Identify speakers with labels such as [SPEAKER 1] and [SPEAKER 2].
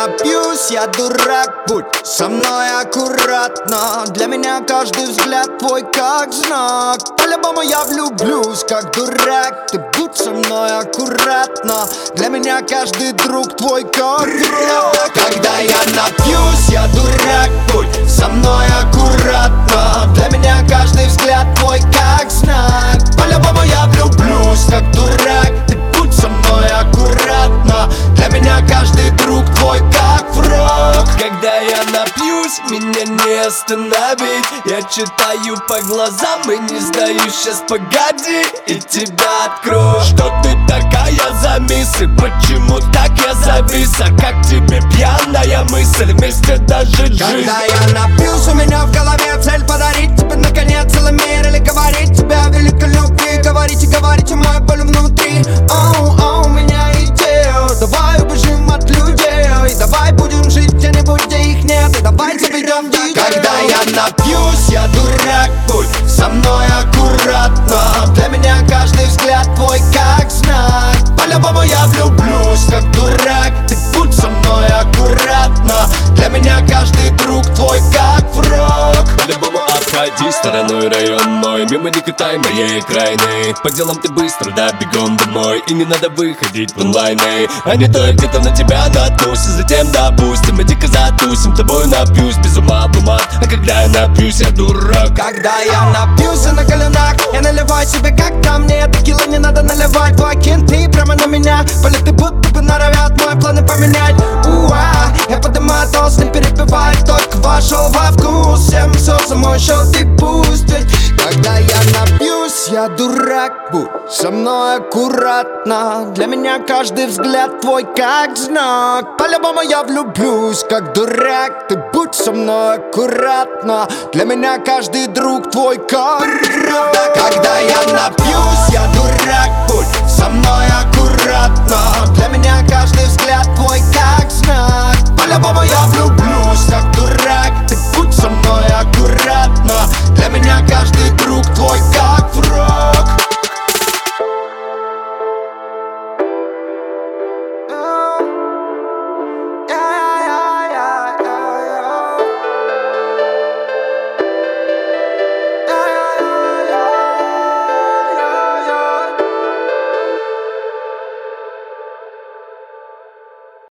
[SPEAKER 1] напьюсь, я дурак, будь со мной аккуратно. Для меня каждый взгляд твой как знак. По-любому я влюблюсь, как дурак. Ты будь со мной аккуратно. Для меня каждый друг твой как враг. Когда я напьюсь, я дурак, будь со мной аккуратно. Для меня каждый взгляд твой как знак. По-любому я влюблюсь, как дурак. Ты будь со мной аккуратно. Для меня каждый друг твой как враг.
[SPEAKER 2] Когда я напьюсь, меня не остановить. Я читаю по глазам и не сдаюсь. Сейчас погоди, и тебя открою. Что ты такая за мисс? И почему так я завис? А как тебе пьяная мысль вместе даже жить?
[SPEAKER 1] Когда я напьюсь, у меня в голове цель подарить тебе наконец целый мир. Или говорить тебе о великой любви. Говорите, говорите, моя боль внутри. Оу, у меня идея. Давай убежим от людей. И давай будем жить где-нибудь, где их нет. И давай заведем детей. Когда я напьюсь, я дурак, будь со мной аккуратно. Для меня каждый взгляд твой как знак. По-любому я влюблюсь, как дурак. Ты будь со мной аккуратно. Для меня каждый друг твой как враг.
[SPEAKER 2] По-любому обходи стороной район мой. Мимо не катай моей окраины. По делам ты быстро, да, бегом домой. И не надо выходить в онлайны. А не то я где-то на тебя наткнусь. И затем, допустим, мы дико затусим. Тобой напьюсь, без ума бумаг. А когда я напьюсь, я дурак.
[SPEAKER 1] Когда я напьюсь на коленах, я наливаю себе как там. Мне текила не надо наливать. Твои кенты прямо на меня. Полеты будто бы норовят мои планы поменять. Я поднимаю тост, не перепеваю. Только вошел во вкус. Всем все за мой счет и пусть. Ведь когда я напьюсь, я дурак, будь со мной аккуратно. Для меня каждый взгляд твой как знак. По-любому я влюблюсь, как дурак. Ты будь со мной аккуратно. Для меня каждый друг твой как враг. Когда я напьюсь, я дурак, будь со мной аккуратно. Для меня каждый взгляд